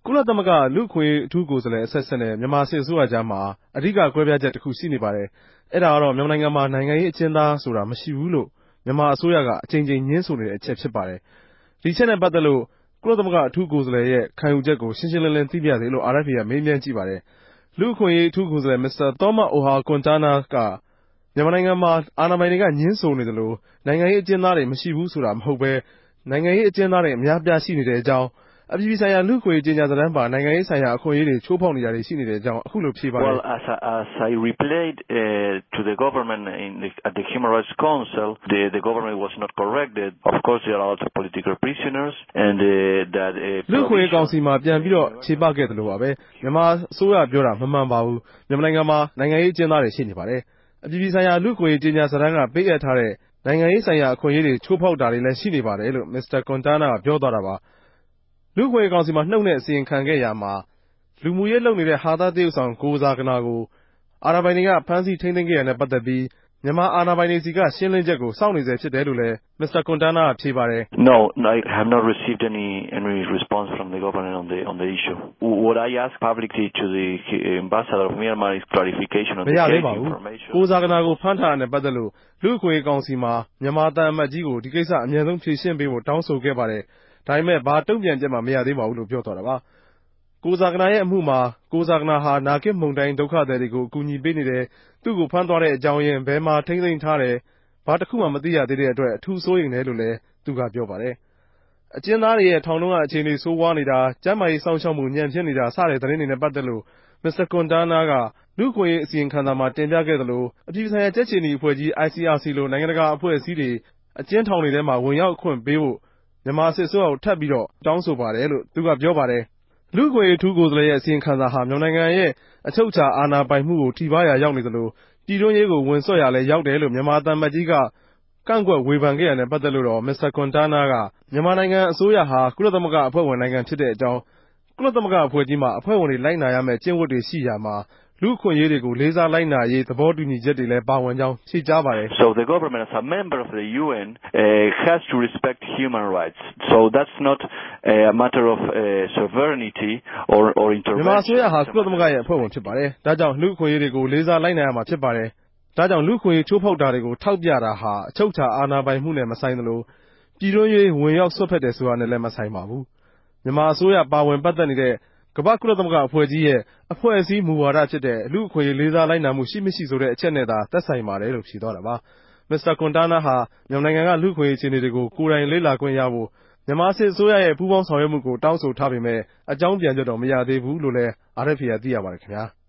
ကုလသမဂ္ဂလူ့အခွင့်အရေးအထူးကိုယ်စားလှယ်အဆက်ဆက်နဲ့မြန်မာစစ်အစိုးရကြားမှာအဓိကကွဲပြားချက်တစ်ခုရှိနေပါတယ်။အဲ့ဒါကတော့မြန်မာနိုင်ငံမှာနိုင်ငံရေးအကျဉ်းသားဆိုတာမရှိဘူးလို့မြန်မာအစိုးရကအကြိမ်ကြိမ်ညင်းဆိုနေတဲ့အချက်ဖြစ်ပါတယ်။ဒီချက်နဲ့ပတ်သက်လို့ကုလသမဂ္ဂအထူးကိုယ်စားလှယ်ရဲ့ခံယူချက်ကိုရှင်းရှင်းလင်းလင်းသိပြစေလို့ RFA ကမေးမြန်းကြည့်ပါတယ်။လူ့အခွင့်အရေးအထူးကိုယ်စားလှယ် Mr. Thomas Ohakonatana ကမြန်မာနိုင်ငံမှာအာဏာပိုင်တွေကညင်းဆိုနေတယ်လို့နိုင်ငံရေးအကျဉ်းသားတွေမရှိဘူးဆိုတာမဟုတ်ဘဲနိုင်ငံရေးအကျဉ်းသားတွေအများပြားရှိနေတဲ့အကြောင်းအပြည်ပြည်ဆိုင်ရာလူ့အခွင့်အရေးကြေညာစာတမ်းပါနိုင်ငံရေးဆိုင်ရာအခွင့်အရေးတွေချိုးဖောက်နေတာတွေရှိနေတဲ့အကြောင်းအခုလိုဖြေပါတယ် Well, as I replied to the government at the Human Rights Council, the government was not corrected. Of course, there are a lot of political prisoners, and that. လူ့အခွင့်အရေးကောင်စီမှာပြန်ပြီးတော့ခြေပခဲ့တယ်လို့ပါပဲမြန်မာအစိုးရပြောတာမမှန်ပါဘူးမြန်မာနိုင်ငံမှာနိုင်ငံရေးအကျဉ်းသားတွေရှိနေပါတယ်အပြည်ပြည်ဆိုင်ရာလူ့အခွင့်အရေးကြေညာစာတမ်းကပေးအပ်ထားတဲ့နိုင်ငံရေးဆိုင်ရာအခွင့်အရေးတွေချိုးဖောက်တာတွေလည်းရှိနေပါတယ်လို့ Mr. Kontana ကပြောသွားတာပါလူ့အခွင့်အရေးကောင်စီမှာနှုတ်နဲ့အစီရင်ခံခဲ့ရမှာလူမှုရေးလုပ်နေတဲ့ဟာသားတရုပ်ဆောင်ကိုဇာကနာကိုအာဏာပိုင်တွေကဖမ်းဆီးထိန်းသိမ်းခဲ့ရတဲ့ပတ်သက်ပြီးမြန်မာအာဏာပိုင်တွေစီကရှင်းလင်းချက်ကိုစောင့်နေဆဲဖြစ်တယ်လို့လည်း Mr. Kontana ကဖြေပါတယ် No, I have not received any response from the government on the issue. What I asked publicly to the ambassador of Myanmar is clarification on the case information. ကိုဇာကနာကိုဖမ်းထားတဲ့ပတ်သက်လို့လူ့အခွင့်အရေးကောင်စီမှာမြန်မာတန်အမတ်ကြီးကိုဒီကိစ္စအမြန်ဆုံးဖြေရှင်းပေးဖို့တောင်းဆိုခဲ့ပါတယ်ဒါပေမဲ့ဘာတုံ့ပြန်ချက်မှမရသေးပါဘူးလို့ပြောသွားတာပါကိုဇာကနာရဲ့အမှုမှာကိုဇာကနာဟာနာဂစ်မုန်တိုင်းဒုက္ခသည်တွေကိုအကူအညီပေးနေတယ်သူ့ကိုဖမ်းသွားတဲ့အကြောင်းရင်းဘယ်မှာထိန်းသိမ်းထားတယ်ဘာတစ်ခုမှမသိရသေးတဲ့အတွက်အထူးစိုးရိမ်တယ်လို့လည်းသူကပြောပါတယ်အကျဉ်းသားတွေရဲ့ထောင်ထဲကအခြေအနေဆိုးဝါးနေတာကျန်းမာရေးစောင့်ရှောက်မှုညံ့ဖျင်းနေတာစတဲ့သတင်းတွေနဲ့ပတ်သက်လို့ Mr. Kontana ကလူ့အခွင့်အရေးအစီရင်ခံစာမှာတင်ပြခဲ့သလိုအပြည်ပြည်ဆိုင်ရာကြက်ခြေနီအဖွဲ့ကြီး ICRC လိုနိုင်ငံတကာအဖွဲ့အစည်းတွေအကျဉ်းထောင်တွေထဲမှာဝင်ရောက်ခွင့်ပေးဖို့မြန်မာစစ်အစိုးရကိုထပ်ပြီးတော့တောင်းဆိုပါတယ်လို့သူကပြောပါတယ်လူ့အခွင့်အရေးအထူးကိုယ်စားလှယ်ရဲ့အစီရင်ခံစာဟာမြန်မာနိုင်ငံရဲ့အချုပ်အခြာအာဏာပိုင်မှုကိုထိပါးရာရောက်နေသလိုပြည်တွင်းရေးကိုဝင်ဆွတ်ရာလည်းရောက်တယ်လို့မြန်မာတန်မတ်ကြီးကကန့်ကွက်ဝေဖန်ခဲ့ရတဲ့ပတ်သက်လို့တော့ Mr. Kontana ကမြန်မာနိုင်ငံအစိုးရဟာကုလသမဂ္ဂအဖွဲ့ဝင်နိုင်ငံဖြစ်တဲ့အကြောင်းကုလသမဂ္ဂအဖွဲ့ကြီးမှာအဖွဲ့ဝင်တွေလိုက်နာရမယ့်ကျင့်ဝတ်တွေရှိရာမှာလူ့အခွင့်အရေးတွေကိုလေးစားလိုက်နာရေးသဘောတူညီချက်တွေလည်းပါဝင်ကြောင်းဖြေကြားပါတယ် So the government as a member of the UN has to respect human rights. So that's not a matter of sovereignty or intervention. မြန်မာအစိုးရဟာကုလသမဂ္ဂရဲ့အဖွဲ့ဝင်ဖြစ်ပါတယ်ဒါကြောင့်လူ့အခွင့်အရေးတွေကိုလေးစားလိုက်နာရမှာဖြစ်ပါတယ်ဒါကြောင့်လူ့အခွင့်အရေးချိုးဖောက်တာတွေကိုထောက်ပြတာဟာအချုပ်အခြာအာဏာပိုင်မှုနဲ့မဆိုင်သလိုပြည်တွင်းရေးဝင်ရောက်ဆွတ်ဖက်တယ်ဆိုတာနဲ့လည်းမဆိုင်ပါဘူးမြန်မာအစိုးရပါဝင်ပတ်သက်နေတဲ့ကမ္ဘာကုလသမဂ္ဂအဖွဲ့ကြီးရဲ့အဖွဲ့အစည်းမူဝါဒဖြစ်တဲ့လူ့အခွင့်အရေးလေးစားလိုက်နာမှုရှိမရှိဆိုတဲ့အချက်နဲ့သာသက်ဆိုင်ပါတယ်လို့ဖြေသွားတာပါ Mr. Kontana ဟာမြန်မာနိုင်ငံကလူ့အခွင့်အရေးအခြေအနေတွေကိုကိုယ်တိုင်လေ့လာခွင့်ရဖို့မြန်မာစစ်အစိုးရရဲ့ပူးပေါင်းဆောင်ရွက်မှုကိုတောင်းဆိုထားပေမဲ့အကြောင်းပြန်ချက်တော့မရသေးဘူးလို့လည်း RFA ကသိရပါတယ်ခင်ဗျာ